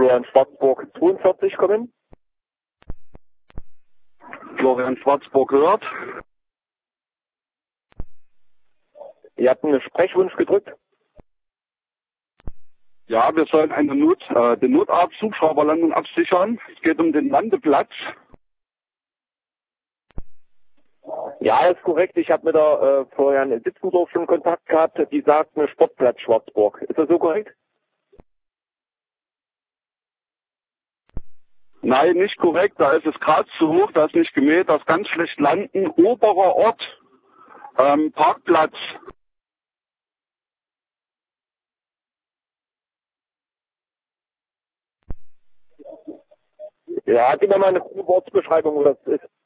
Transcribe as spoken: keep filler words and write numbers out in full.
Florian Schwarzburg zweiundvierzig kommen. Florian Schwarzburg hört. Ihr habt einen Sprechwunsch gedrückt. Ja, wir sollen eine Not, äh, den Notarzt Hubschrauberlandung absichern. Es geht um den Landeplatz. Ja, ist korrekt. Ich habe mit der äh, Florian Sitzendorf schon Kontakt gehabt. Die sagt eine Sportplatz Schwarzburg. Ist das so korrekt? Nein, nicht korrekt. Da ist es Gras zu hoch, da ist nicht gemäht, das ist ganz schlecht landen. Oberer Ort, ähm, Parkplatz. Ja, gib mir mal eine grobe Ortsbeschreibung, wo das ist.